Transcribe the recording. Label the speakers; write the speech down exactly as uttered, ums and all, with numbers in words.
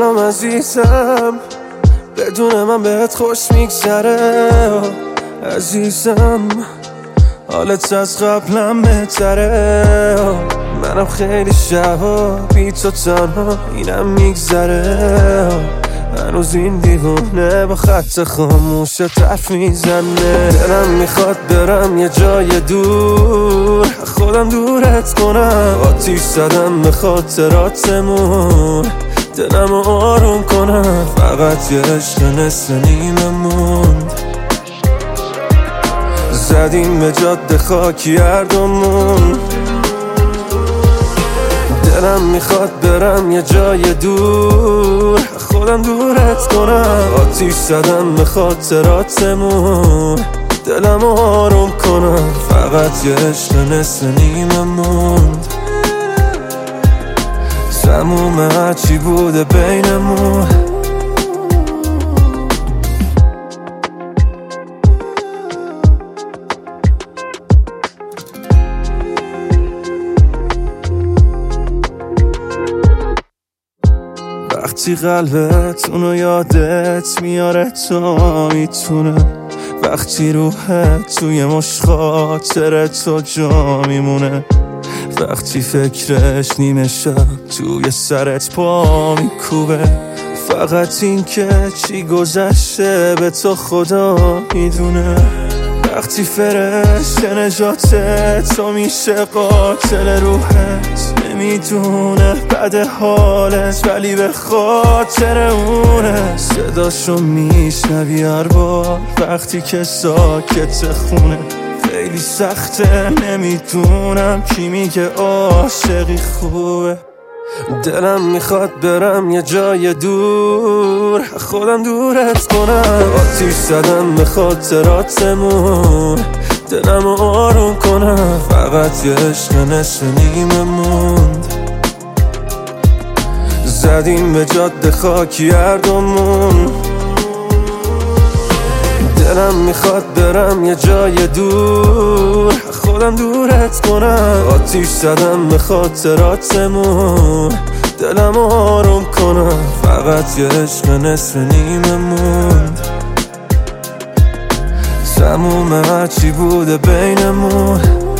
Speaker 1: سلام عزیزم، بدون من بهت خوش میگذره عزیزم، حالت از قبلم بهتره. منم خیلی شبا بی تو تنها اینم میگذره، هنوز این دیوونه با خط خاموش حرف میزنه. دلم میخواد برم یه جای دور، خودم دورت کنم، آتیش زدم به خاطراتمون، دلم آروم کنم. فقط یه عشق نصف نیمه موند، زدیم به جاده خاکی هر دومون. دلم میخواد برم یه جای دور، خودم دورت کنم، آتیش زدم به خاطراتمون، دلم آروم کنم. فقط یه عشق نصف نیمه موند، تموم هرچی بوده بینمون. وقتی قلبت اونو یادت میاره تا میتونه، وقتی روحت توی مش خاطر تو جا میمونه، وقتی فکرش نیمه شب توی سرت پا میکوبه. فقط این که چی گذشته به تو خدا میدونه، وقتی فرشت نجات تو میشه قاتل روحت، نمیدونه بد حالت ولی به خاطر اونه. صداشو میشنوی هر بار وقتی که ساکت خونه، خیلی سخته نمیدونم کی میگه عاشقی خوبه. دلم میخواد برم یه جای دور، خودم دورت کنم، آتیش زدم به خاطراتمون، دلم آروم کنم. فقط یه عشق نصف نیمه موند، زدیم به جاده خاکی هر دومون. دلم میخواد برم یه جای دور، خودم دورت کنم، آتیش زدم به خاطراتمون، دلم آروم کنم. فقط یه عشق نصف نیمه موند، تموم هرچی بوده بینمون.